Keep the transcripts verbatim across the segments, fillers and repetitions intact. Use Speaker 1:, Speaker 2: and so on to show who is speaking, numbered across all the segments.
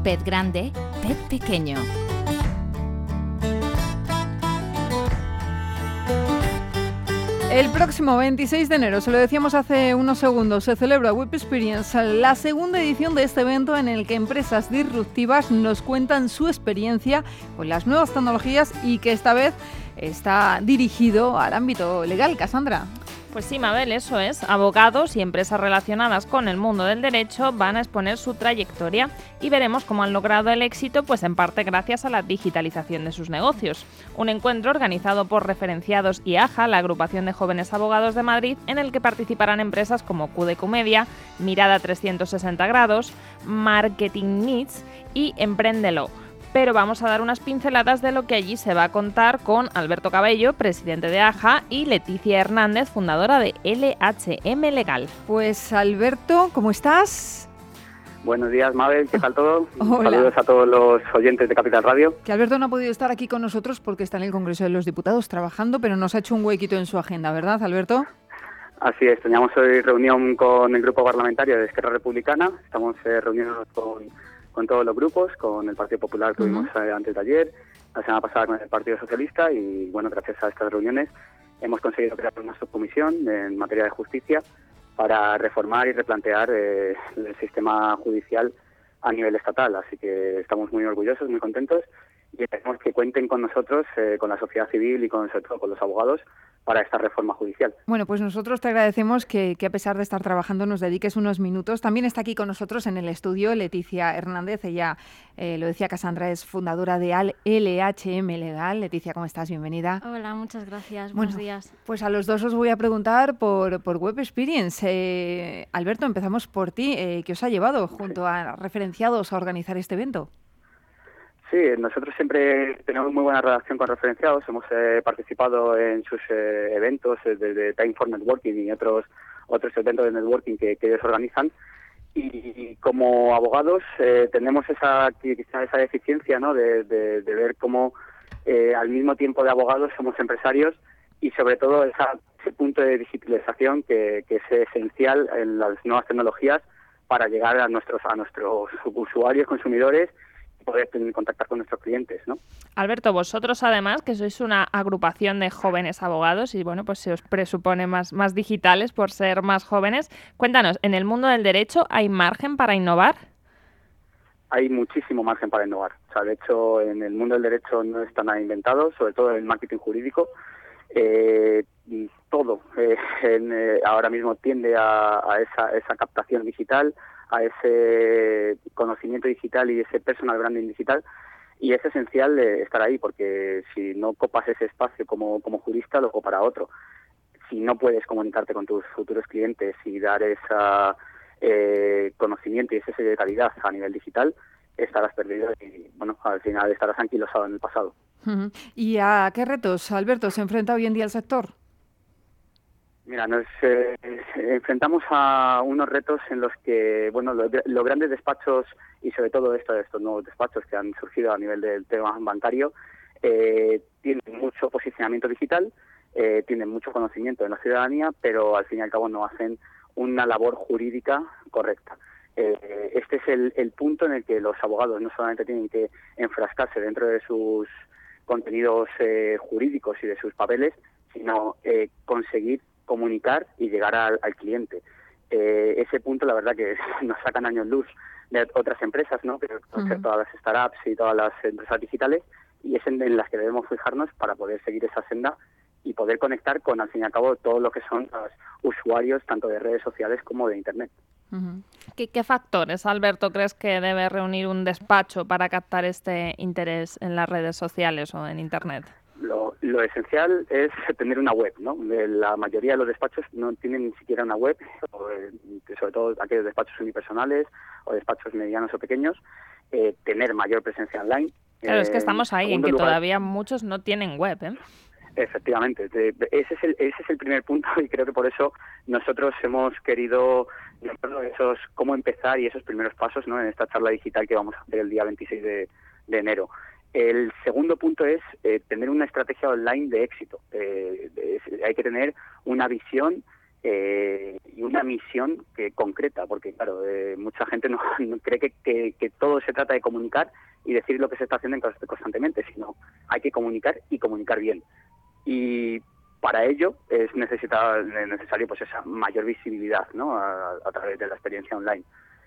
Speaker 1: Pez grande, pez pequeño.
Speaker 2: El próximo veintiséis de enero, se lo decíamos hace unos segundos, se celebra Web Experience, la segunda edición de este evento en el que empresas disruptivas nos cuentan su experiencia con las nuevas tecnologías y que esta vez está dirigido al ámbito legal. Cassandra.
Speaker 3: Pues sí, Mabel, eso es. Abogados y empresas relacionadas con el mundo del derecho van a exponer su trayectoria y veremos cómo han logrado el éxito, pues en parte gracias a la digitalización de sus negocios. Un encuentro organizado por Referenciados y A J A, la agrupación de jóvenes abogados de Madrid, en el que participarán empresas como Q D Q Media, Mirada trescientos sesenta grados, Marketing Needs y Emprendelo. Pero vamos a dar unas pinceladas de lo que allí se va a contar con Alberto Cabello, presidente de A J A, y Leticia Hernández, fundadora de L H M Legal.
Speaker 2: Pues Alberto, ¿cómo estás?
Speaker 4: Buenos días, Mabel, ¿qué tal todo?
Speaker 2: Hola.
Speaker 4: Saludos a todos los oyentes de Capital Radio.
Speaker 2: Que Alberto no ha podido estar aquí con nosotros porque está en el Congreso de los Diputados trabajando, pero nos ha hecho un huequito en su agenda, ¿verdad, Alberto?
Speaker 4: Así es, teníamos hoy reunión con el grupo parlamentario de Esquerra Republicana, estamos eh, reunidos con... con todos los grupos, con el Partido Popular que tuvimos uh-huh. eh, antes de ayer, la semana pasada con el Partido Socialista y, bueno, gracias a estas reuniones hemos conseguido crear una subcomisión en materia de justicia para reformar y replantear eh, el sistema judicial a nivel estatal. Así que estamos muy orgullosos, muy contentos y esperemos que cuenten con nosotros, eh, con la sociedad civil y con, sobre todo con los abogados, para esta reforma judicial.
Speaker 2: Bueno, pues nosotros te agradecemos que, que a pesar de estar trabajando nos dediques unos minutos. También está aquí con nosotros en el estudio Leticia Hernández. Ella, eh, lo decía Cassandra, es fundadora de L H M Legal. Leticia, ¿cómo estás? Bienvenida.
Speaker 5: Hola, muchas gracias.
Speaker 2: Buenos
Speaker 5: bueno, días.
Speaker 2: Pues a los dos os voy a preguntar por, por Web Experience. Eh, Alberto, empezamos por ti. Eh, ¿Qué os ha llevado junto a Referenciados a organizar este evento?
Speaker 4: Sí, nosotros siempre tenemos muy buena relación con Referenciados, hemos eh, participado en sus eh, eventos eh, de, Time for Networking y otros otros eventos de networking que, que ellos organizan y como abogados eh, tenemos esa quizá esa deficiencia, ¿no? de, de, de ver cómo eh, al mismo tiempo de abogados somos empresarios y sobre todo esa, ese punto de digitalización que, que es esencial en las nuevas tecnologías para llegar a nuestros a nuestros usuarios, consumidores, poder contactar con nuestros clientes, ¿no?
Speaker 3: Alberto, vosotros además, que sois una agrupación de jóvenes abogados y bueno, pues se os presupone más, más digitales por ser más jóvenes, cuéntanos, ¿en el mundo del derecho hay margen para innovar?
Speaker 4: Hay muchísimo margen para innovar. O sea, de hecho, en el mundo del derecho no está nada inventado, sobre todo en el marketing jurídico. Eh, todo eh, en, eh, ahora mismo tiende a, a esa, esa captación digital, a ese conocimiento digital y ese personal branding digital, y es esencial eh, estar ahí, porque si no copas ese espacio como, como jurista, lo copará otro. Si no puedes comunicarte con tus futuros clientes y dar ese eh, conocimiento y ese sello de calidad a nivel digital, estarás perdido y, bueno, al final estarás anquilosado en el pasado.
Speaker 2: Uh-huh. ¿Y a qué retos, Alberto, se enfrenta hoy en día el sector?
Speaker 4: Mira, nos eh, enfrentamos a unos retos en los que, bueno, los, los grandes despachos y sobre todo estos, estos nuevos despachos que han surgido a nivel del tema bancario eh, tienen mucho posicionamiento digital, eh, tienen mucho conocimiento de la ciudadanía, pero al fin y al cabo no hacen una labor jurídica correcta. Eh, este es el, el punto en el que los abogados no solamente tienen que enfrascarse dentro de sus contenidos eh, jurídicos y de sus papeles, sino eh, conseguir comunicar y llegar al, al cliente. Eh, ese punto, la verdad, que nos sacan años luz de otras empresas, ¿no? Que pueden ser todas las startups y todas las empresas digitales, y es en, en las que debemos fijarnos para poder seguir esa senda y poder conectar con, al fin y al cabo, todo lo que son los usuarios, tanto de redes sociales como de Internet.
Speaker 3: Uh-huh. ¿Qué, ¿Qué factores, Alberto, crees que debe reunir un despacho para captar este interés en las redes sociales o en Internet?
Speaker 4: Lo, lo esencial es tener una web, ¿no? La mayoría de los despachos no tienen ni siquiera una web, sobre todo aquellos despachos unipersonales o despachachos medianos o pequeños, eh, tener mayor presencia online.
Speaker 3: Claro, eh, es que estamos ahí, en que
Speaker 4: lugar,
Speaker 3: todavía muchos no tienen web, ¿eh?
Speaker 4: Efectivamente, ese es el ese es el primer punto y creo que por eso nosotros hemos querido esos cómo empezar y esos primeros pasos, ¿no? En esta charla digital que vamos a hacer el día veintiséis de enero. El segundo punto es eh, tener una estrategia online de éxito. Eh, es, hay que tener una visión eh, y una misión que concreta, porque claro, eh, mucha gente no, no cree que, que, que todo se trata de comunicar y decir lo que se está haciendo constantemente, sino hay que comunicar y comunicar bien. Y para ello es necesita, necesario pues esa mayor visibilidad, ¿no? a, a través de la experiencia online.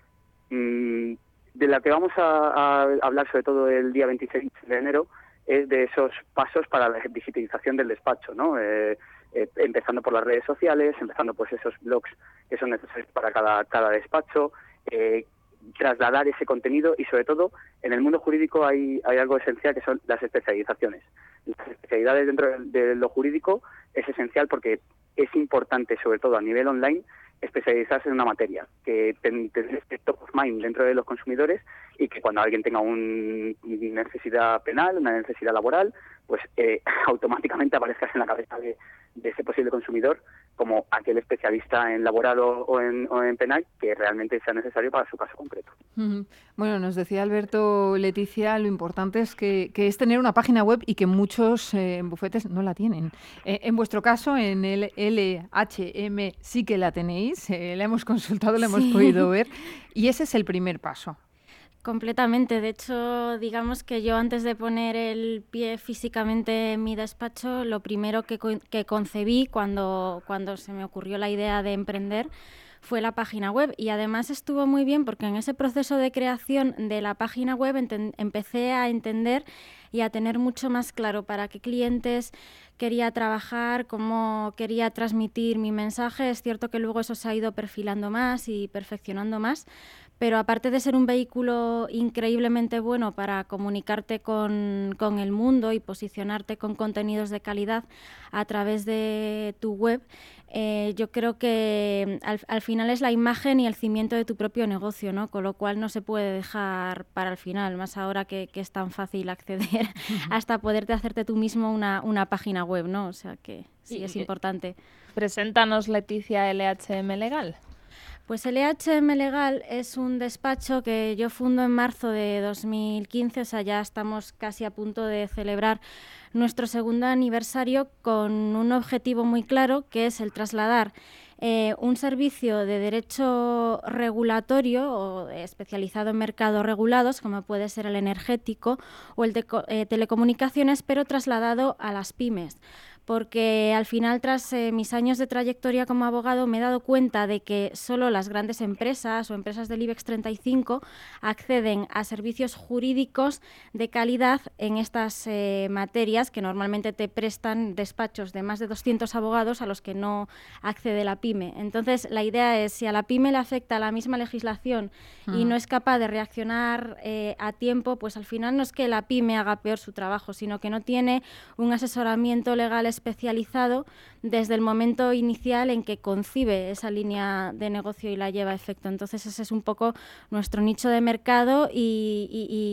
Speaker 4: Mm, de la que vamos a, a hablar sobre todo el día veintiséis de enero es de esos pasos para la digitalización del despacho, ¿no? Eh, eh, empezando por las redes sociales, empezando pues esos blogs que son necesarios para cada, cada despacho, eh, trasladar ese contenido y sobre todo en el mundo jurídico hay, hay algo esencial que son las especializaciones. Las especialidades dentro de, de lo jurídico es esencial porque es importante, sobre todo a nivel online, especializarse en una materia, que tener este top of mind dentro de los consumidores y que cuando alguien tenga una necesidad penal, una necesidad laboral, pues eh, automáticamente aparezcas en la cabeza de, de ese posible consumidor como aquel especialista en laboral o, o, en, o en penal que realmente sea necesario para su caso concreto.
Speaker 2: Uh-huh. Bueno, nos decía Alberto, Leticia, lo importante es que, que es tener una página web y que muchos eh, bufetes no la tienen. Eh, en vuestro caso, en el L H M sí que la tenéis, eh, la hemos consultado, la hemos sí. podido ver y ese es el primer paso.
Speaker 5: Completamente. De hecho, digamos que yo antes de poner el pie físicamente en mi despacho, lo primero que, co- que concebí cuando, cuando se me ocurrió la idea de emprender fue la página web y además estuvo muy bien porque en ese proceso de creación de la página web enten- empecé a entender y a tener mucho más claro para qué clientes quería trabajar, cómo quería transmitir mi mensaje. Es cierto que luego eso se ha ido perfilando más y perfeccionando más, pero aparte de ser un vehículo increíblemente bueno para comunicarte con, con el mundo y posicionarte con contenidos de calidad a través de tu web, eh, yo creo que al, al final es la imagen y el cimiento de tu propio negocio, ¿no? Con lo cual no se puede dejar para el final, más ahora que, que es tan fácil acceder hasta poderte hacerte tú mismo una, una página web, ¿no? O sea que sí, y, es importante.
Speaker 3: Preséntanos, Leticia, L H M Legal.
Speaker 5: Pues L H M Legal es un despacho que yo fundo en marzo de dos mil quince, o sea, ya estamos casi a punto de celebrar nuestro segundo aniversario con un objetivo muy claro, que es el trasladar eh, un servicio de derecho regulatorio o especializado en mercados regulados, como puede ser el energético o el de eh, telecomunicaciones, pero trasladado a las pymes. Porque al final, tras eh, mis años de trayectoria como abogado, me he dado cuenta de que solo las grandes empresas o empresas del IBEX treinta y cinco acceden a servicios jurídicos de calidad en estas eh, materias que normalmente te prestan despachos de más de doscientos abogados a los que no accede la pyme. Entonces, la idea es, si a la pyme le afecta la misma legislación uh-huh. y no es capaz de reaccionar eh, a tiempo, pues al final no es que la pyme haga peor su trabajo, sino que no tiene un asesoramiento legal especializado desde el momento inicial en que concibe esa línea de negocio y la lleva a efecto. Entonces ese es un poco nuestro nicho de mercado y,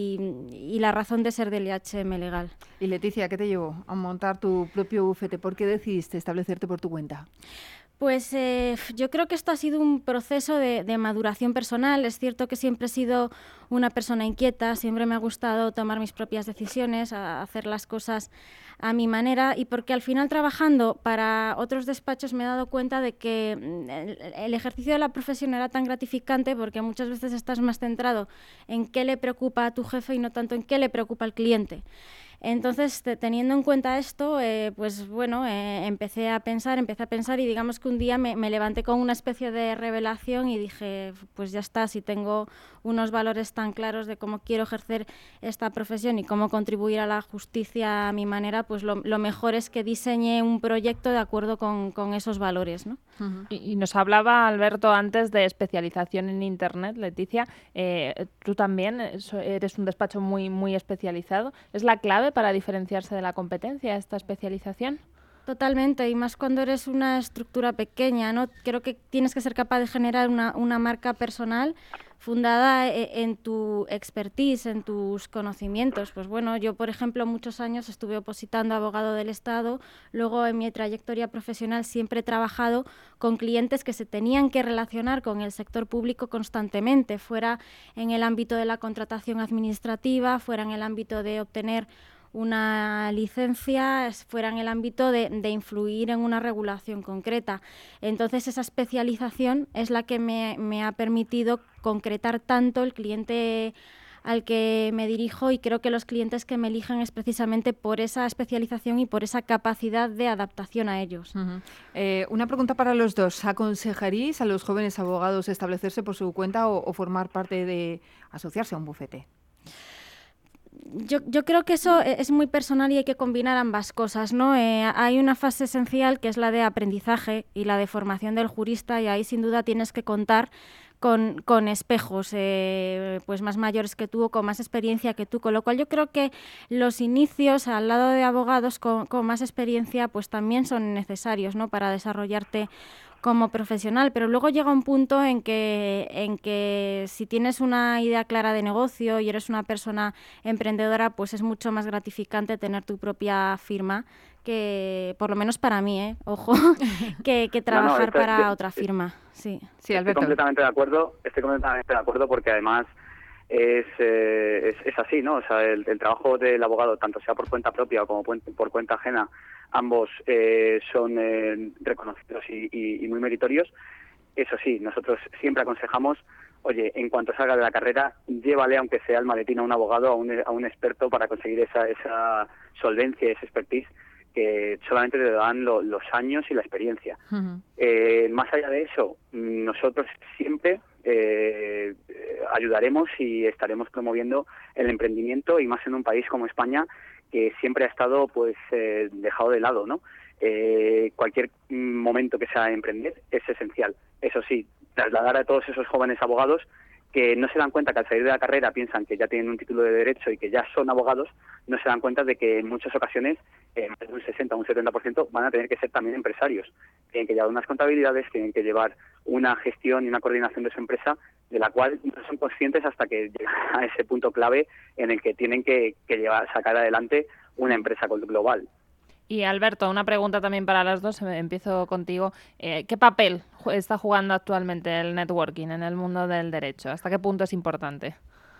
Speaker 5: y, y, y la razón de ser del L H M Legal.
Speaker 2: Y Leticia, ¿qué te llevó a montar tu propio bufete? ¿Por qué decidiste establecerte por tu cuenta?
Speaker 5: Pues eh, yo creo que esto ha sido un proceso de, de maduración personal. Es cierto que siempre he sido una persona inquieta, siempre me ha gustado tomar mis propias decisiones, a hacer las cosas a mi manera, y porque al final, trabajando para otros despachos, me he dado cuenta de que el, el ejercicio de la profesión era tan gratificante porque muchas veces estás más centrado en qué le preocupa a tu jefe y no tanto en qué le preocupa al cliente. Entonces, te, teniendo en cuenta esto, eh, pues bueno, eh, empecé a pensar, empecé a pensar y digamos que un día me, me levanté con una especie de revelación y dije, pues ya está, si tengo unos valores tan claros de cómo quiero ejercer esta profesión y cómo contribuir a la justicia a mi manera, pues lo, lo mejor es que diseñe un proyecto de acuerdo con, con esos valores, ¿no?
Speaker 3: Uh-huh. y, y nos hablaba Alberto antes de especialización en Internet, Leticia. Eh, tú también eres un despacho muy, muy especializado. ¿Es la clave para diferenciarse de la competencia esta especialización?
Speaker 5: Totalmente, y más cuando eres una estructura pequeña, ¿no? Creo que tienes que ser capaz de generar una, una marca personal fundada en tu expertise, en tus conocimientos. Pues bueno, yo, por ejemplo, muchos años estuve opositando a abogado del Estado, luego en mi trayectoria profesional siempre he trabajado con clientes que se tenían que relacionar con el sector público constantemente, fuera en el ámbito de la contratación administrativa, fuera en el ámbito de obtener una licencia fuera en el ámbito de, de influir en una regulación concreta. Entonces, esa especialización es la que me, me ha permitido concretar tanto el cliente al que me dirijo, y creo que los clientes que me eligen es precisamente por esa especialización y por esa capacidad de adaptación a ellos.
Speaker 2: Uh-huh. Eh, una pregunta para los dos. ¿Aconsejaríais a los jóvenes abogados establecerse por su cuenta o, o formar parte de asociarse a un bufete?
Speaker 5: Yo, yo creo que eso es muy personal y hay que combinar ambas cosas, ¿no? Eh, hay una fase esencial que es la de aprendizaje y la de formación del jurista, y ahí sin duda tienes que contar Con, con espejos eh, pues más mayores que tú o con más experiencia que tú, con lo cual yo creo que los inicios al lado de abogados con, con más experiencia pues también son necesarios, ¿no?, para desarrollarte como profesional, pero luego llega un punto en que, en que si tienes una idea clara de negocio y eres una persona emprendedora, pues es mucho más gratificante tener tu propia firma que, por lo menos para mí, ¿eh? Ojo, que, que trabajar no, no, estoy, para yo, otra firma. Sí,
Speaker 2: sí,
Speaker 4: Alberto. Estoy completamente de acuerdo, estoy completamente de acuerdo porque además es, eh, es, es así, ¿no? O sea, el, el trabajo del abogado, tanto sea por cuenta propia o como por cuenta ajena, ambos eh, son eh, reconocidos y, y, y muy meritorios. Eso sí, nosotros siempre aconsejamos, oye, en cuanto salga de la carrera, llévale, aunque sea el maletín, a un abogado, a un, a un experto para conseguir esa, esa solvencia, esa expertise que solamente te dan lo, los años y la experiencia. Uh-huh. Eh, más allá de eso, nosotros siempre eh, ayudaremos y estaremos promoviendo el emprendimiento, y más en un país como España, que siempre ha estado pues eh, dejado de lado, ¿no? Eh, cualquier momento que sea emprender es esencial. Eso sí, trasladar a todos esos jóvenes abogados que no se dan cuenta que al salir de la carrera piensan que ya tienen un título de derecho y que ya son abogados, no se dan cuenta de que en muchas ocasiones, eh, más de un sesenta o un setenta por ciento, van a tener que ser también empresarios. Tienen que llevar unas contabilidades, tienen que llevar una gestión y una coordinación de su empresa, de la cual no son conscientes hasta que llegan a ese punto clave en el que tienen que, que llevar, sacar adelante una empresa global.
Speaker 3: Y Alberto, una pregunta también para las dos, empiezo contigo. Eh, ¿Qué papel está jugando actualmente el networking en el mundo del derecho? ¿Hasta qué punto es importante?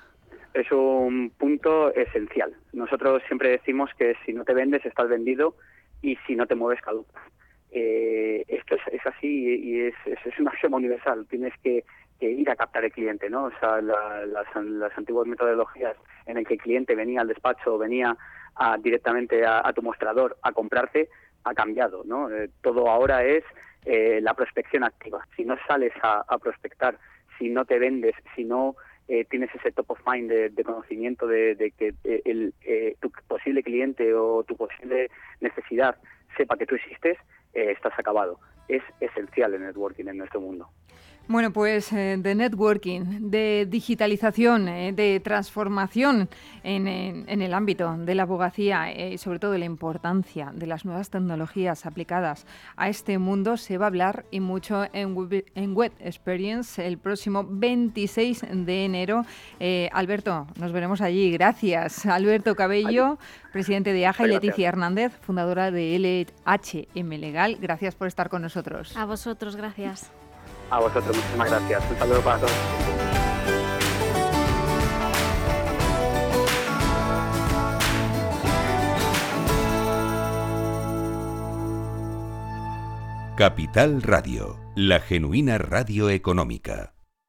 Speaker 4: Es un punto esencial. Nosotros siempre decimos que si no te vendes, estás vendido, y si no te mueves, caducas. Eh, esto es, es así y es, es, es un axioma universal. Tienes que, que ir a captar el cliente, ¿no? O sea, la, las, las antiguas metodologías en el que el cliente venía al despacho, venía a, directamente a, a tu mostrador a comprarte, ha cambiado, ¿no? Eh, todo ahora es eh, la prospección activa. Si no sales a, a prospectar, si no te vendes, si no eh, tienes ese top of mind de, de conocimiento de, de que eh, el, eh, tu posible cliente o tu posible necesidad sepa que tú existes, eh, estás acabado. Es esencial el networking en nuestro mundo.
Speaker 2: Bueno, pues eh, de networking, de digitalización, eh, de transformación en, en, en el ámbito de la abogacía y eh, sobre todo de la importancia de las nuevas tecnologías aplicadas a este mundo se va a hablar y mucho en Web, en Web Experience el próximo veintiséis de enero. Eh, Alberto, nos veremos allí. Gracias. Alberto Cabello, presidente de A J A, y Leticia Hernández, fundadora de L H M Legal. Gracias por estar con nosotros.
Speaker 5: A vosotros, gracias.
Speaker 4: A vosotros, muchísimas gracias. Un saludo para todos.
Speaker 6: Capital Radio, la genuina radio económica.